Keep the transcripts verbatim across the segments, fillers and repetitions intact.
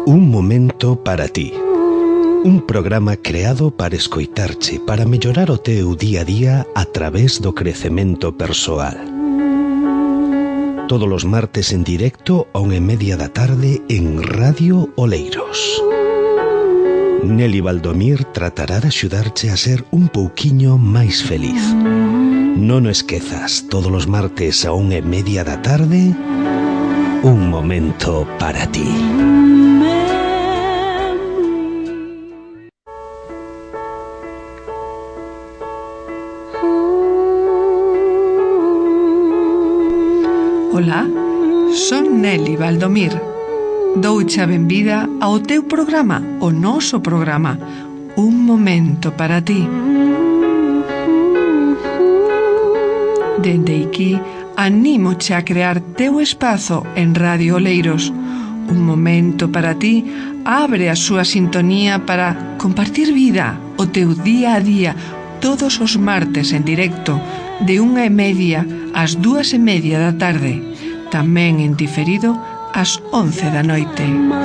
Un momento para ti. Un programa creado para escoitarche, para mellorar o teu día a día a través do crecemento persoal. Todos os martes en directo a unha e media da tarde en Radio Oleiros. Nelly Valdomir tratará de axudarche a ser un pouquiño máis feliz. Non o esquezas, todos os martes a unha e media da tarde, un momento para ti. Ola, son Nelly Valdomir. Douche a benvida ao teu programa, o noso programa, Un Momento para ti. Dende aquí, anímoche a crear teu espazo en Radio Oleiros. Un Momento para ti abre a súa sintonía para compartir vida, o teu día a día, todos os martes en directo, de unha e media ás dúas e media da tarde, tamén en diferido ás once da noite.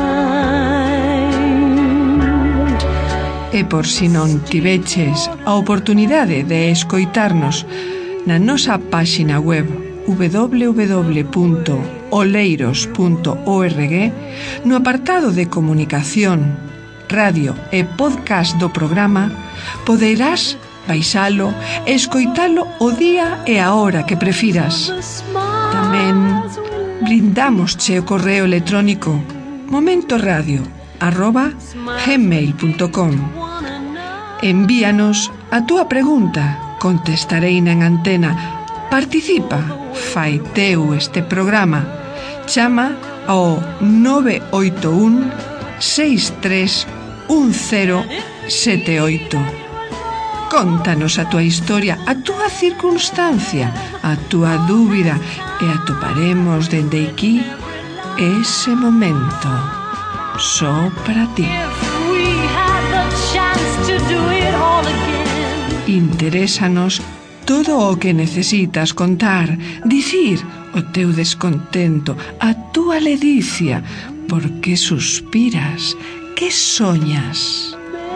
E por si non tiveches a oportunidade de escoitarnos na nosa páxina web doble u doble u doble u punto oleiros punto org, no apartado de comunicación, radio e podcast do programa, poderás baixalo e escoitalo o día e a hora que prefiras. Tamén brindamosche o correo electrónico momentoradio arroba gmail punto com. Envíanos a túa pregunta, contestareina en antena. Participa, fai teu este programa. Chama ao nove oito un, seis tres un cero sete oito. Contanos a túa historia, a túa circunstancia, a túa dúbida e atoparemos dende aquí ese momento só para ti. Interésanos todo o que necesitas contar, dicir o teu descontento, a túa ledicia, por que suspiras, que soñas.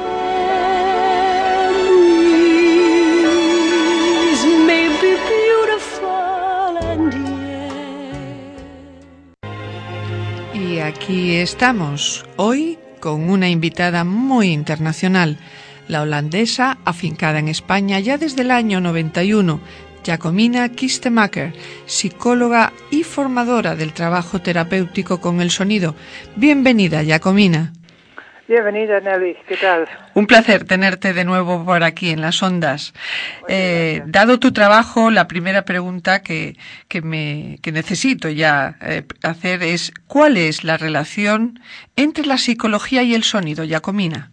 Y aquí estamos, hoy con una invitada muy internacional, la holandesa afincada en España ya desde el año noventa y uno, Jacomina Kistemaker, psicóloga y formadora del trabajo terapéutico con el sonido. Bienvenida, Jacomina. Bienvenida, Nelly. ¿Qué tal? Un placer tenerte de nuevo por aquí en las ondas. Eh, dado tu trabajo, la primera pregunta que, que, me, que necesito ya eh, hacer es ¿cuál es la relación entre la psicología y el sonido, Jacomina?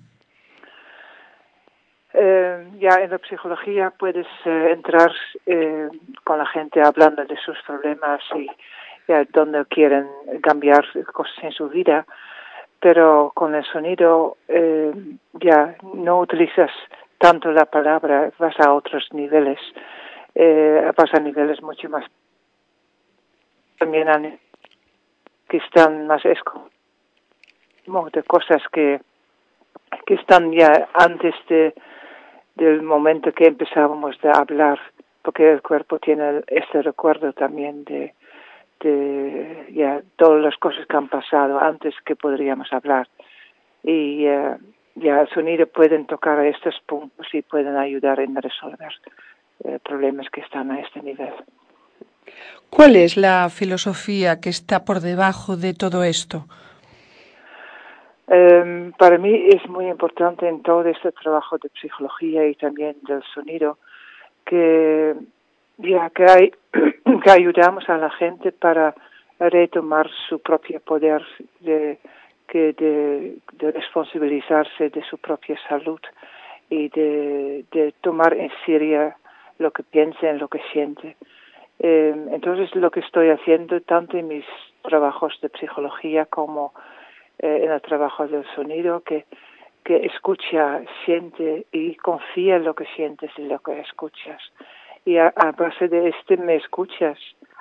Eh, ya en la psicología puedes eh, entrar eh, con la gente hablando de sus problemas y ya, donde quieren cambiar cosas en su vida. Pero con el sonido eh, ya no utilizas tanto la palabra, vas a otros niveles, eh, vas a niveles mucho más, también a, que están más esco, de cosas que, que están ya antes de, del momento que empezábamos a hablar, porque el cuerpo tiene este recuerdo también de de ya todas las cosas que han pasado antes que podríamos hablar y uh, ya el sonido pueden tocar a estos puntos y pueden ayudar en resolver uh, problemas que están a este nivel. ¿Cuál es la filosofía que está por debajo de todo esto? Um, para mí es muy importante en todo este trabajo de psicología y también del sonido que ya que hay que ayudamos a la gente para retomar su propio poder de, que de, de responsabilizarse de su propia salud y de, de tomar en serio lo que piensa, en lo que siente. Eh, entonces lo que estoy haciendo tanto en mis trabajos de psicología como eh, en el trabajo del sonido, que, que escucha, siente y confía en lo que sientes y lo que escuchas. Y a, a base de este me escuchas,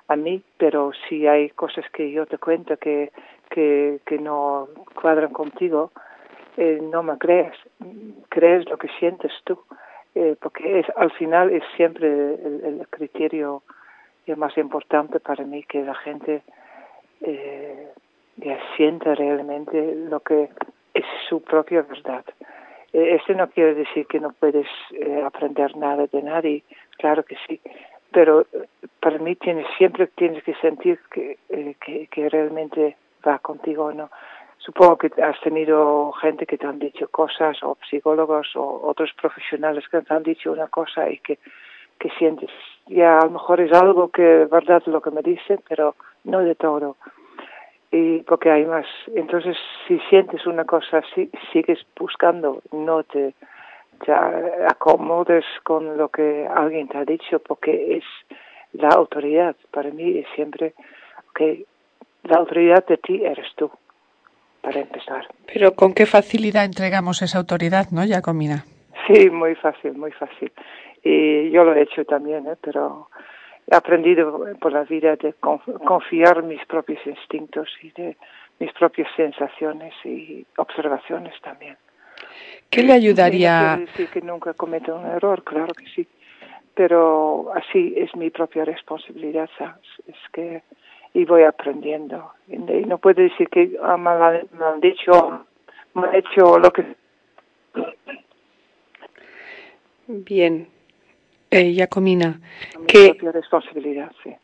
a mí, pero si hay cosas que yo te cuento que, que, que no cuadran contigo, eh, no me crees, crees lo que sientes tú, eh, porque es, al final es siempre el, el criterio el más importante para mí, que la gente eh, ya sienta realmente lo que es su propia verdad. Eh, esto no quiere decir que no puedes eh, aprender nada de nadie, claro que sí, pero para mí tienes, siempre tienes que sentir que, eh, que, que realmente va contigo o no. Supongo que has tenido gente que te han dicho cosas, o psicólogos o otros profesionales que te han dicho una cosa y que, que sientes, ya a lo mejor es algo que es verdad lo que me dicen, pero no de todo. Y porque hay más. Entonces, si sientes una cosa así, sigues buscando, no te, te acomodes con lo que alguien te ha dicho, porque es la autoridad. Para mí es siempre que la autoridad de ti eres tú, para empezar. Pero con qué facilidad entregamos esa autoridad, ¿no, Jacomina? Sí, muy fácil, muy fácil. Y yo lo he hecho también, ¿eh? Pero he aprendido por la vida de confiar en mis propios instintos y de mis propias sensaciones y observaciones también. ¿Qué le ayudaría? Y no quiere decir que nunca cometa un error, claro que sí, pero así es mi propia responsabilidad, ¿sabes? Es que y voy aprendiendo. Y no puedo decir que ah, me, han, me han dicho, me han hecho lo que... Bien. Eh, Jacomina, mi que... propia responsabilidad, sí.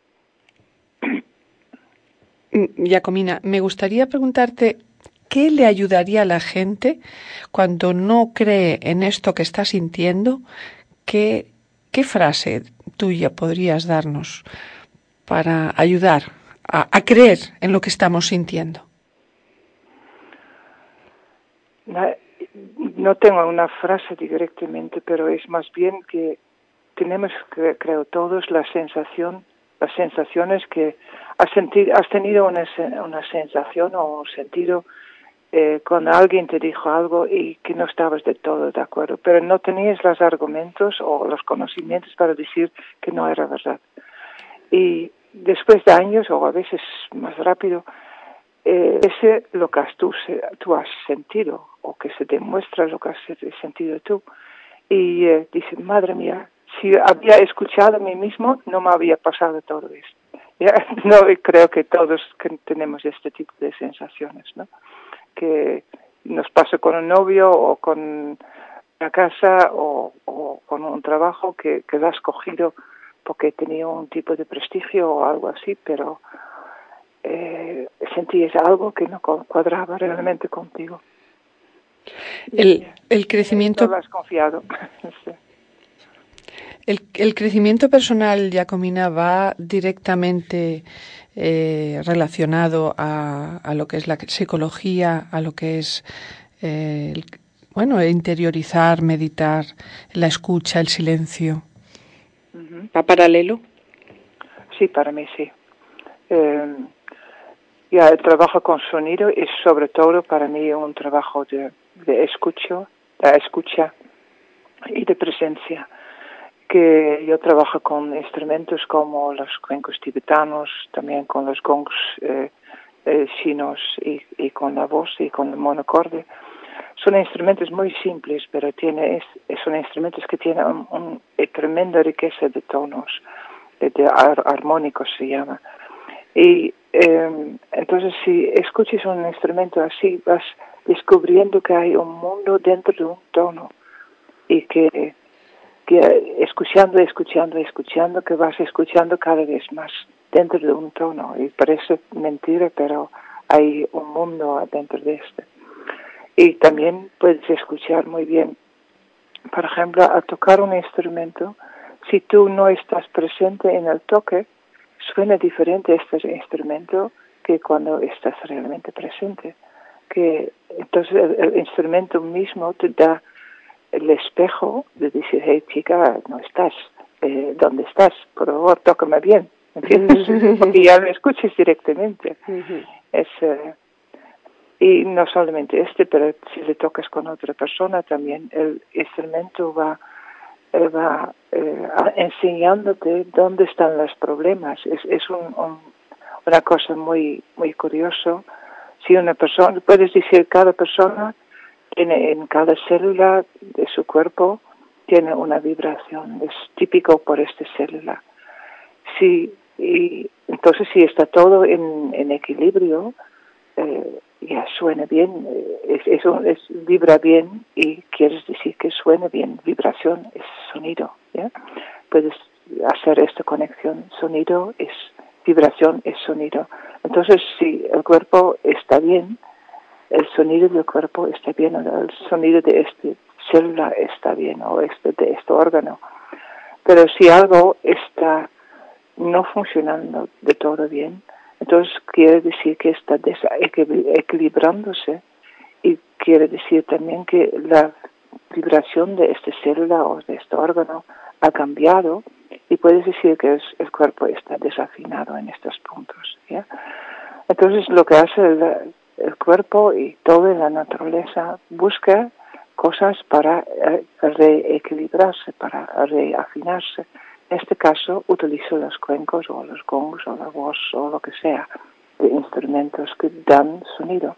Jacomina, me gustaría preguntarte qué le ayudaría a la gente cuando no cree en esto que está sintiendo. ¿Qué, qué frase tuya podrías darnos para ayudar a, a creer en lo que estamos sintiendo? No tengo una frase directamente, pero es más bien que tenemos, creo todos, la sensación, las sensaciones que has, sentido, has tenido una, una sensación o un sentido eh, cuando alguien te dijo algo y que no estabas de todo de acuerdo, pero no tenías los argumentos o los conocimientos para decir que no era verdad. Y después de años, o a veces más rápido, eh, ese lo que has tú, tú has sentido, o que se demuestra lo que has sentido tú. Y eh, dices, madre mía, si había escuchado a mí mismo, no me había pasado todo esto. ¿Ya? No, creo que todos que tenemos este tipo de sensaciones, ¿no? Que nos pasa con un novio o con una casa o, o con un trabajo que, que lo has cogido porque tenía un tipo de prestigio o algo así, pero eh, sentías algo que no cuadraba realmente contigo. El, el crecimiento... No lo has confiado. Sí. El, el crecimiento personal, Jacomina, va directamente eh, relacionado a, a lo que es la psicología, a lo que es, eh, el, bueno, interiorizar, meditar, la escucha, el silencio. Uh-huh. ¿Va paralelo? Sí, para mí sí. Eh, ya el trabajo con sonido es sobre todo para mí un trabajo de, de escucha, de escucha y de presencia. Que yo trabajo con instrumentos como los cuencos tibetanos, también con los gongs eh, eh, chinos y, y con la voz y con el monocorde. Son instrumentos muy simples, pero tiene, es, son instrumentos que tienen un, un, una tremenda riqueza de tonos, de, de ar, armónicos se llama. Y eh, entonces si escuchas un instrumento así, vas descubriendo que hay un mundo dentro de un tono y que que escuchando, escuchando, escuchando, que vas escuchando cada vez más dentro de un tono. Y parece mentira, pero hay un mundo dentro de este. Y también puedes escuchar muy bien, por ejemplo, al tocar un instrumento, si tú no estás presente en el toque, suena diferente este instrumento que cuando estás realmente presente. Que entonces el, el instrumento mismo te da el espejo de decir, hey chica, no estás, eh, ¿dónde estás? Por favor, tócame bien, ¿entiendes? Porque ya lo escuches directamente. Uh-huh. Es, eh, y no solamente este, pero si le tocas con otra persona también, el instrumento va eh, va eh, enseñándote dónde están los problemas. Es, es un, un, una cosa muy muy curiosa. Si una persona, puedes decir, cada persona tiene en cada célula de su cuerpo tiene una vibración, es típico por esta célula. Sí, y entonces si está todo en, en equilibrio, eh, ya suena bien, es, es, es, vibra bien y quieres decir que suena bien. Vibración es sonido, ¿ya? Puedes hacer esta conexión, sonido es vibración, es sonido. Entonces si el cuerpo está bien, el sonido del cuerpo está bien, el sonido de esta célula está bien, o este de este órgano. Pero si algo está no funcionando de todo bien, entonces quiere decir que está desequilibrándose, y quiere decir también que la vibración de esta célula o de este órgano ha cambiado, y puedes decir que es, el cuerpo está desafinado en estos puntos, ¿ya? Entonces lo que hace el, el cuerpo y toda la naturaleza busca cosas para eh, reequilibrarse, para reafinarse. En este caso utilizo los cuencos o los gongs o la voz o lo que sea, de instrumentos que dan sonido.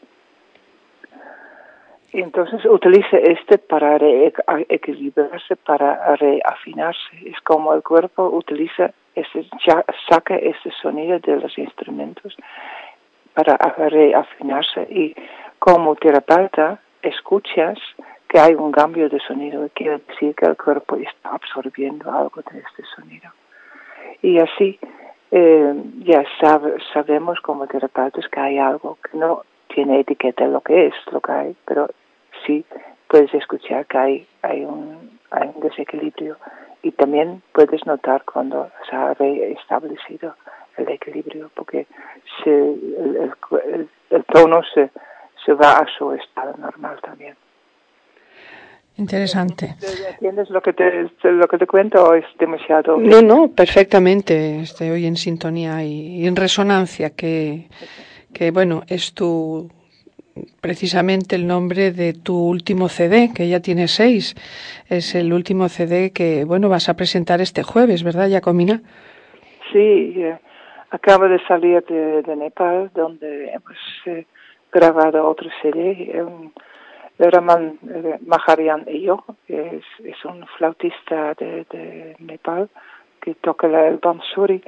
Y entonces utiliza este para reequilibrarse, para reafinarse. Es como el cuerpo utiliza, ese, saca ese sonido de los instrumentos para reafinarse, y como terapeuta escuchas que hay un cambio de sonido, quiere decir que el cuerpo está absorbiendo algo de este sonido. Y así eh, ya sabe, sabemos como terapeutas que hay algo que no tiene etiqueta lo que es, lo que hay, pero sí puedes escuchar que hay, hay, un, hay un desequilibrio, y también puedes notar cuando se ha reestablecido el equilibrio, porque se, el, el, el, el tono se, se va a su estado normal también. Interesante. ¿Entiendes lo que te, lo que te cuento, o es demasiado? No, no, perfectamente. Estoy hoy en sintonía y, y en resonancia, que, que bueno, es tu, precisamente el nombre de tu último C D, que ya tiene seis. Es el último C D que, bueno, vas a presentar este jueves, ¿verdad, Jacomina? Sí, eh, acabo de salir de, de Nepal, donde hemos eh, grabado otro C D. Un, Raman eh, Maharian y yo, que es, es un flautista de, de Nepal que toca la, el bansuri.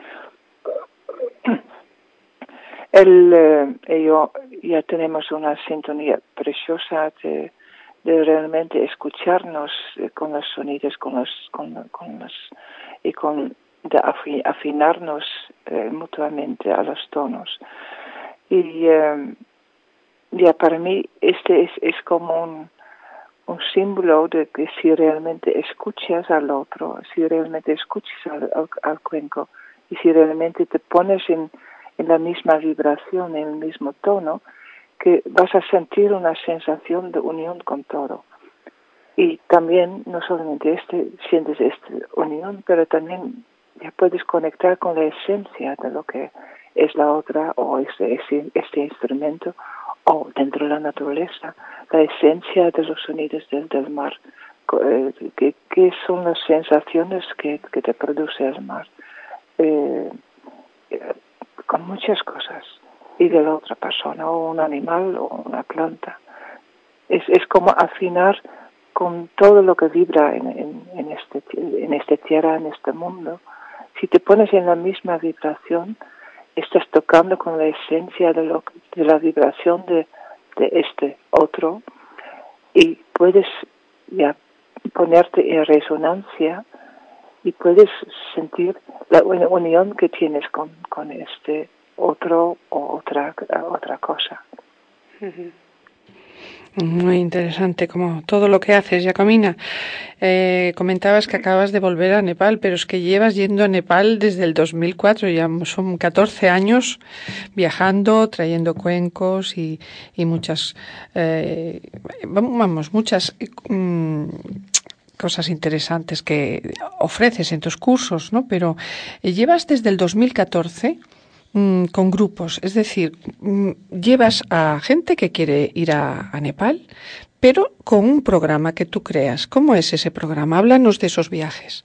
Él eh, y yo ya tenemos una sintonía preciosa de, de realmente escucharnos eh, con los sonidos, con los, con, con los y con de afi, afinarnos eh, mutuamente a los tonos. Y eh, ya para mí este es, es como un, un símbolo de que si realmente escuchas al otro, si realmente escuchas al, al, al cuenco, y si realmente te pones en, en la misma vibración, en el mismo tono, que vas a sentir una sensación de unión con todo. Y también, no solamente este, sientes esta unión, pero también ya puedes conectar con la esencia de lo que es la otra, o este, este, este instrumento, o dentro de la naturaleza, la esencia de los sonidos del, del mar, que, que son las sensaciones que, que te produce el mar, eh, con muchas cosas, y de la otra persona, o un animal, o una planta. Es, es como afinar con todo lo que vibra en, en, en, este, en esta tierra, en este mundo. Si te pones en la misma vibración, estás tocando con la esencia de, lo, de la vibración de, de este otro, y puedes ya ponerte en resonancia y puedes sentir la unión que tienes con, con este otro o otra, otra cosa. Uh-huh. Muy interesante, como todo lo que haces, Jacomina. Eh, comentabas que acabas de volver a Nepal, pero es que llevas yendo a Nepal desde el dos mil cuatro, ya son catorce años viajando, trayendo cuencos y, y muchas, eh, vamos, muchas mm, cosas interesantes que ofreces en tus cursos, ¿no? Pero eh, llevas desde el dos mil catorce con grupos, es decir, llevas a gente que quiere ir a, a Nepal, pero con un programa que tú creas. ¿Cómo es ese programa? Háblanos de esos viajes.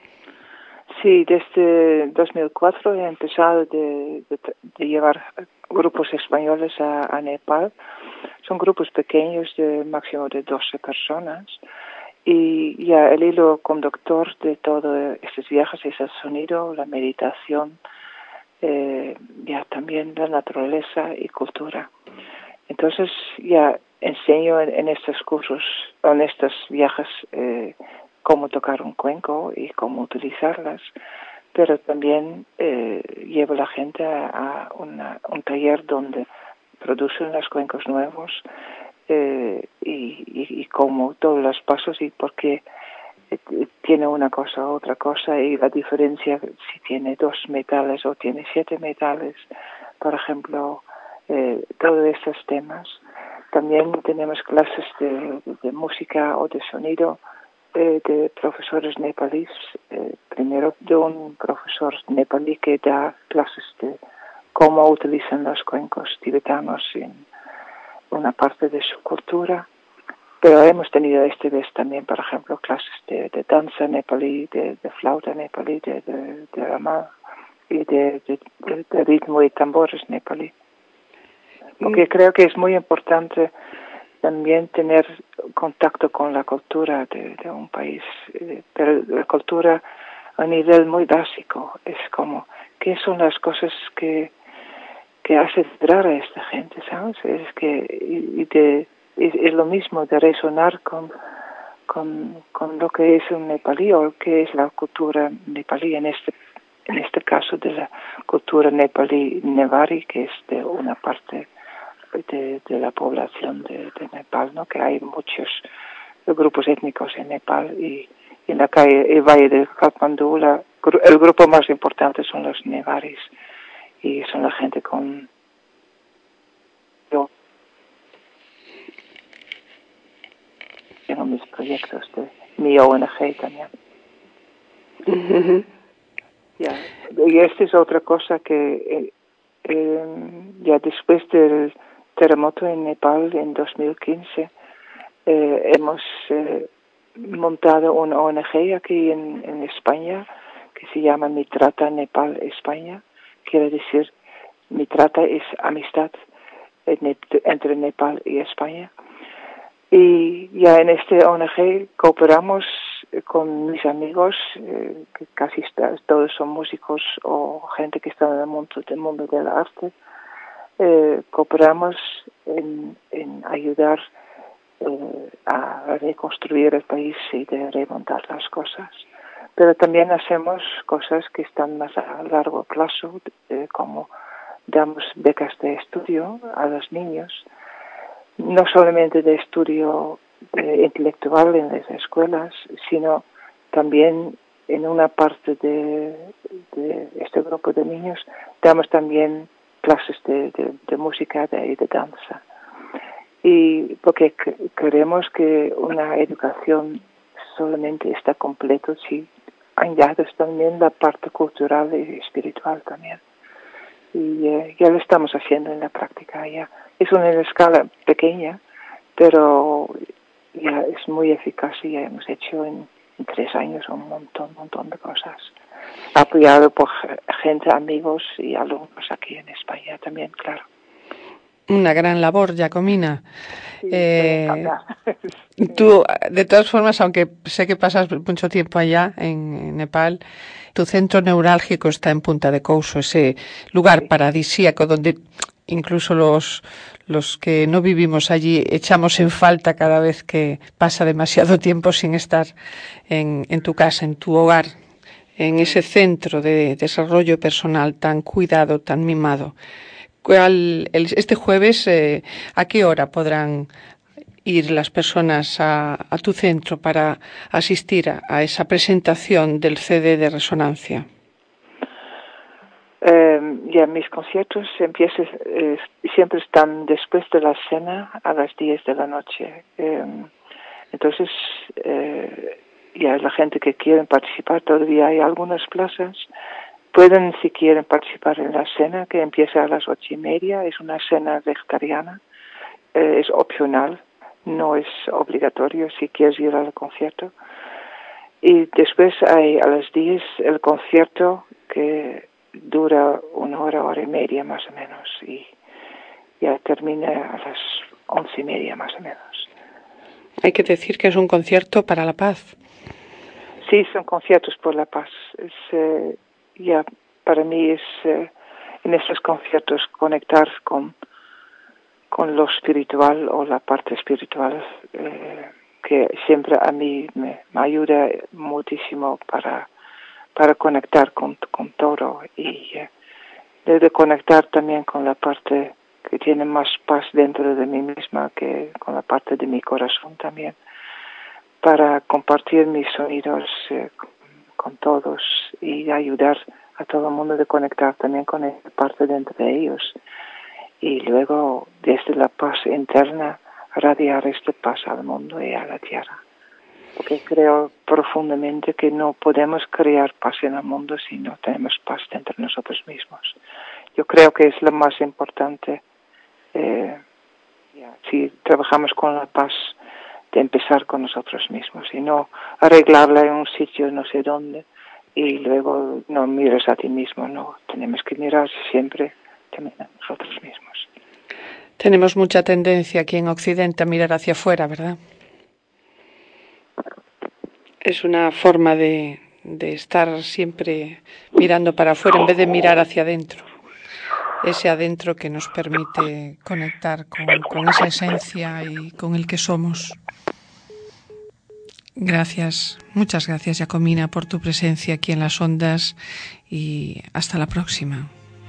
Sí, desde dos mil cuatro he empezado de, de, de llevar grupos españoles a, a Nepal. Son grupos pequeños de máximo de doce personas y ya el hilo conductor de todos estos viajes es el sonido, la meditación, eh, ya también la naturaleza y cultura. Entonces ya enseño en, en estos cursos, en estos viajes, eh, cómo tocar un cuenco y cómo utilizarlas, pero también eh, llevo a la gente a, a una, un taller donde producen los cuencos nuevos eh, y, y, y cómo todos los pasos y por qué eh, tiene una cosa u otra cosa y la diferencia si tiene dos metales o tiene siete metales, por ejemplo, eh, todos estos temas. También tenemos clases de, de música o de sonido Eh, de profesores nepalíes, eh, primero de un profesor nepalí que da clases de cómo utilizan los cuencos tibetanos en una parte de su cultura, pero hemos tenido este vez también, por ejemplo, clases de, de danza nepalí, de, de flauta nepalí, de, de, de ramal y de, de, de, de ritmo y tambores nepalí, porque mm. creo que es muy importante también tener contacto con la cultura de, de un país, eh, pero la cultura a nivel muy básico, es como, ¿qué son las cosas que, que hace vibrar a esta gente, sabes? Es que, y, y de, es, es lo mismo de resonar con, con, con lo que es un nepalí o que es la cultura nepalí, en este, en este caso de la cultura nepalí nevari, que es de una parte De, de la población de, de Nepal, ¿no? Que hay muchos grupos étnicos en Nepal y, y en la calle, el valle de Katmandú, la, el grupo más importante son los nevaris y son la gente con yo tengo mis proyectos de mi O N G también. Uh-huh. Ya, y esta es otra cosa que eh, eh, ya después del terremoto en Nepal en dos mil quince eh, hemos eh, montado una O N G aquí en, en España que se llama Mitrata Nepal España. Quiere decir, Mitrata es amistad entre Nepal y España. Y ya en este O N G cooperamos con mis amigos, eh, que casi está, todos son músicos o gente que está en el mundo, del mundo del arte. Eh, cooperamos en, en ayudar eh, a reconstruir el país y de remontar las cosas. Pero también hacemos cosas que están más a largo plazo, eh, como damos becas de estudio a los niños, no solamente de estudio eh, intelectual en las escuelas, sino también en una parte de, de este grupo de niños damos también clases de, de, de música y de, de danza. Y porque creemos que una educación solamente está completa si añades también la parte cultural y espiritual también. Y eh, ya lo estamos haciendo en la práctica ya. Es una escala pequeña, pero ya es muy eficaz y ya hemos hecho en, en tres años un montón, un montón de cosas. Apoyado por gente, amigos y alumnos aquí en España también, claro. Una gran labor, Giacomina. Sí, eh, tú, de todas formas, aunque sé que pasas mucho tiempo allá en, en Nepal, tu centro neurálgico está en Punta de Couso, ese lugar sí. paradisíaco donde incluso los, los que no vivimos allí echamos en falta cada vez que pasa demasiado tiempo sin estar en, en tu casa, en tu hogar, en ese centro de desarrollo personal tan cuidado, tan mimado. ¿Cuál, el, este jueves, eh, ¿a qué hora podrán ir las personas a, a tu centro para asistir a, a esa presentación del C D de resonancia? Eh, ya mis conciertos empiezan, eh, siempre están después de la cena a las diez de la noche. Eh, entonces, eh, ya la gente que quiere participar, todavía hay algunas plazas. Pueden, si quieren, participar en la cena, que empieza a las ocho y media. Es una cena vegetariana, eh, es opcional. no es obligatorio si quieres ir al concierto. Y después hay a las diez el concierto que dura una hora, hora y media más o menos, y ya termina a las once y media más o menos. Hay que decir que es un concierto para la paz. Sí, son conciertos por la paz. Es, eh, ya para mí es eh, en esos conciertos conectar con, con lo espiritual o la parte espiritual, eh, que siempre a mí me, me ayuda muchísimo para, para conectar con, con todo y eh, de conectar también con la parte que tiene más paz dentro de mí misma que con la parte de mi corazón también, para compartir mis sonidos eh, con, con todos y ayudar a todo el mundo de conectar también con esta parte dentro de ellos y luego desde la paz interna radiar esta paz al mundo y a la tierra, porque creo profundamente que no podemos crear paz en el mundo si no tenemos paz dentro de nosotros mismos. Yo creo que es lo más importante, eh, si trabajamos con la paz, de empezar con nosotros mismos y no arreglarla en un sitio no sé dónde y luego no miras a ti mismo. No, tenemos que mirar siempre también a nosotros mismos. Tenemos mucha tendencia aquí en Occidente a mirar hacia afuera, ¿verdad? Es una forma de, de estar siempre mirando para afuera en vez de mirar hacia adentro. Ese adentro que nos permite conectar con, con esa esencia y con el que somos. Gracias, muchas gracias, Giacomina, por tu presencia aquí en las ondas y hasta la próxima.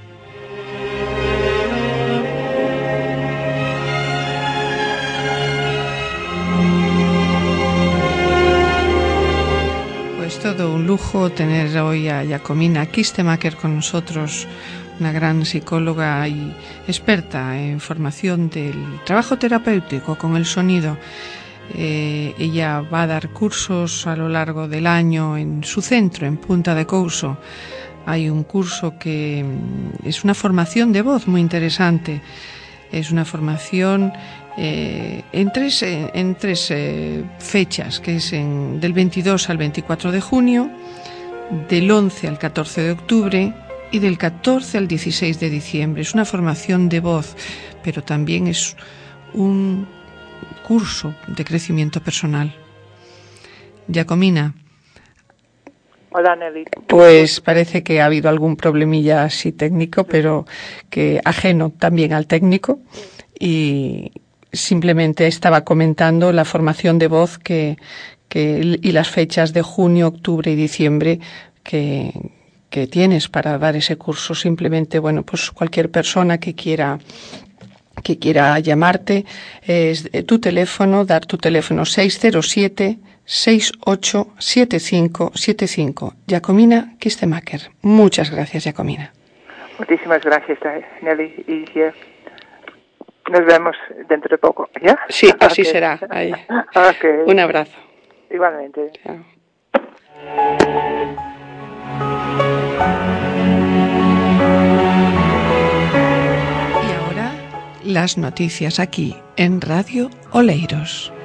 Pues todo un lujo tener hoy a Giacomina Kistemaker con nosotros, una gran psicóloga y experta en formación del trabajo terapéutico con el sonido. Eh, ella va a dar cursos a lo largo del año en su centro, en Punta de Couso. Hay un curso que es una formación de voz muy interesante. Es una formación eh, en tres, en, en tres eh, fechas, que es en, del veintidós al veinticuatro de junio, del once al catorce de octubre y del catorce al dieciséis de diciembre. Es una formación de voz, pero también es un curso de crecimiento personal. Giacomina. Hola, Nelly. Pues parece que ha habido algún problemilla así técnico, pero que ajeno también al técnico, y simplemente estaba comentando la formación de voz que, que y las fechas de junio, octubre y diciembre que, que tienes para dar ese curso. Simplemente, bueno, pues cualquier persona que quiera que quiera llamarte, es eh, tu teléfono, dar tu teléfono seis cero siete, seis ocho siete cinco siete cinco. Giacomina Kistemaker. Muchas gracias, Giacomina. Muchísimas gracias, Nelly, y yeah, nos vemos dentro de poco, ¿ya? Sí, así okay. Será. Ahí. Okay. Un abrazo. Igualmente. Chao. Las noticias aquí en Radio Oleiros.